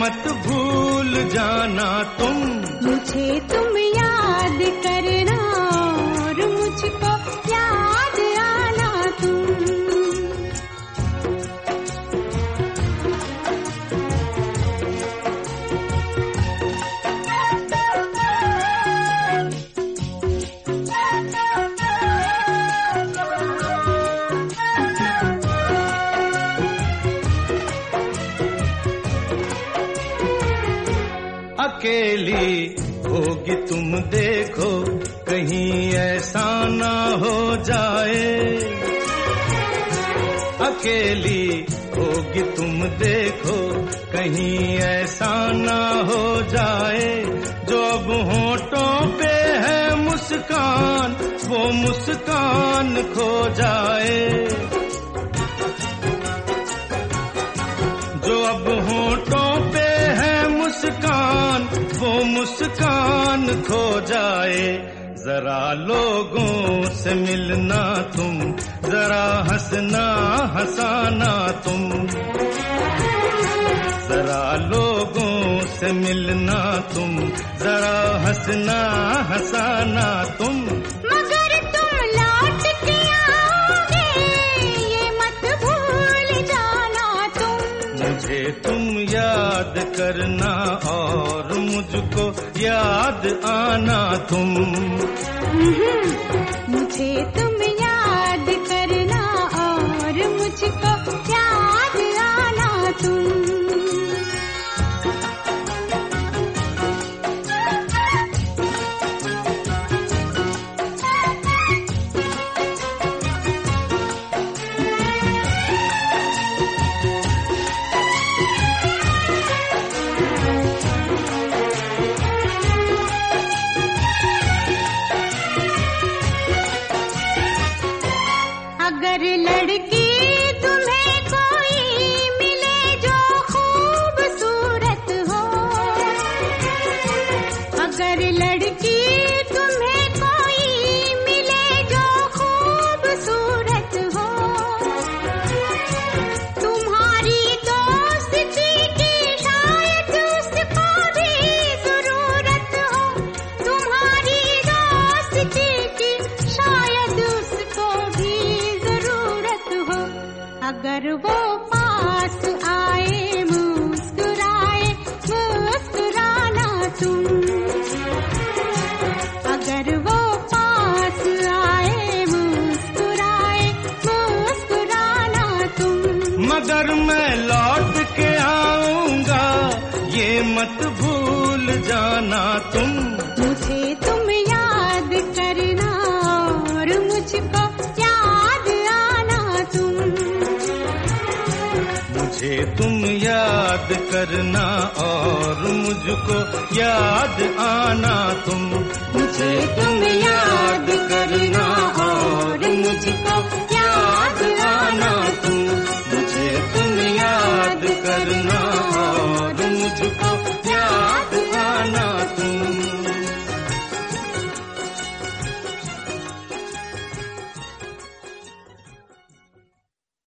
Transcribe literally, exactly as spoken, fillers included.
मत भूल जाना तुम, मुझे तुम याद करना और मुझको याद आना तुम। अकेली होगी तुम देखो, कहीं ऐसा ना हो जाए। अकेली होगी तुम देखो, कहीं ऐसा ना हो जाए। जो अब होठों पे है मुस्कान, वो मुस्कान खो जाए। जो अब होठों पे है मुस्कान, वो मुस्कान खो जाए। जरा लोगों से मिलना तुम, जरा हंसना हंसाना तुम। जरा लोगों से मिलना तुम, जरा हंसना हंसाना तुम। मगर तुम लौट के आओगे, ये मत भूल जाना तुम। मुझे तुम याद करना और मुझको याद आना तुम। मुझे तुम याद करना और मुझको याद आना तुम। अगर लड़की तुम्हें कोई मिले जो खूबसूरत हो, अगर लड़की तुम्हें कोई मिले जो खूबसूरत हो, तुम्हारी दोस्ती की शायद उसको भी जरूरत हो। तुम्हारी दोस्ती की शायद उसको भी अगर वो पास आए मुस्कुराए मुस्कुराना तुम। अगर वो पास आए मुस्कुराए मुस्कुराना तुम। मगर मैं लौट के आऊंगा, ये मत भूल जाना तुम। मुझे तुम याद करना और मुझको याद आना तुम। मुझे तुम याद करना और मुझको याद आना तुम। मुझे तुम याद करना